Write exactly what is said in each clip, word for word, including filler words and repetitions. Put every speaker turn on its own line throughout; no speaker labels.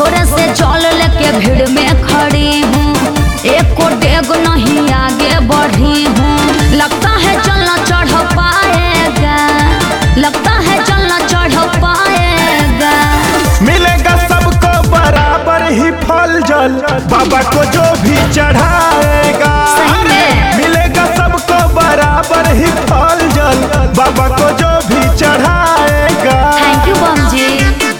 भोरे से जल लेके भीड़ में खड़ी हूँ, एक को डेग नहीं आगे बढ़ी हूँ। लगता है चलना चढ़ पाएगा, लगता है चलना चढ़ पाएगा।
मिलेगा सबको बराबर ही फल जल, बाबा को जो भी चढ़ाएगा। मिलेगा सबको बराबर ही फल जल, बाबा को जो भी चढ़ाएगा।
थैंक यू बम जी।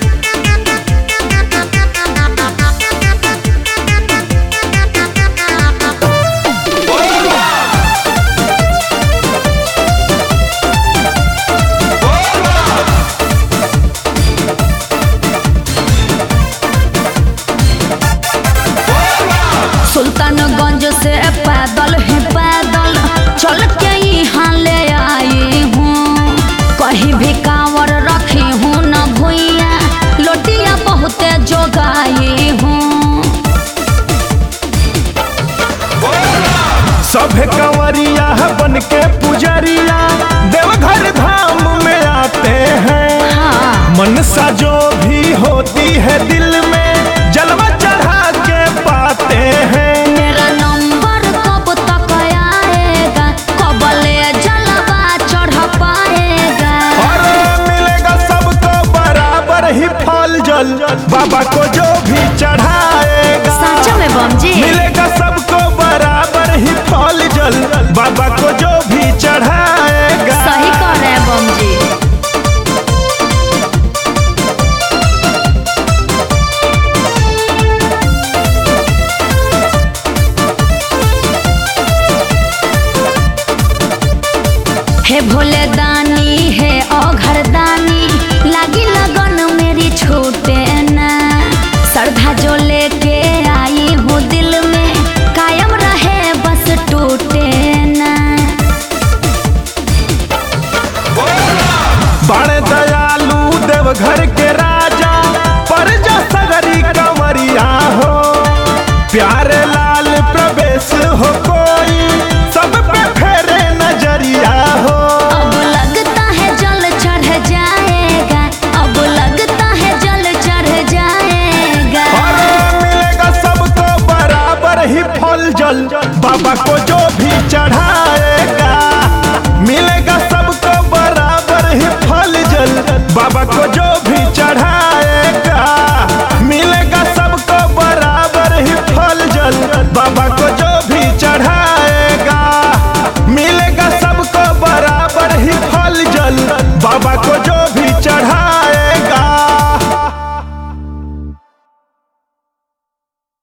सुल्तानगंज से पैदल ही पैदल चल के यहाँ ले आई हूँ। कहीं भी कांवर रखी हूँ न भुइया, लोटिया बहुत जोगाई हूँ।
सभे कंवरिया बन के पुजरिया देवघर धाम में आते हैं।
हाँ।
मनसा जो भी होती है दिल में जलवा चढ़ा के पाते हैं।
मेरा नंबर कब तक आएगा, कब ले जलवा चढ़ पाएगा।
और मिलेगा सबको बराबर ही फल जल, बाबा को जो भी चढ़ाएगा।
सच में बम जी।
मिलेगा सबको बराबर ही फल जल, बाबा को जो भी चढ़ाएगा।
सही कह रहे हैं बम जी। हे भोले दानी है औघर दानी, लागी लगन मेरी छूटे ना। श्रद्धा जो लेके आई हूँ दिल में, कायम रहे बस टूटे ना।
बड़े दयालु देवघर के राजा, पर जो सगरी कंवरिया हो। प्यारे लाल प्रवेश हो कोई, सब पे फेरे नजरिया हो।
अब लगता है जल चढ़ जाएगा, अब लगता है जल चढ़ जाएगा।
और मिलेगा सबको बराबर ही फल जल, बाबा को जो भी चढ़ा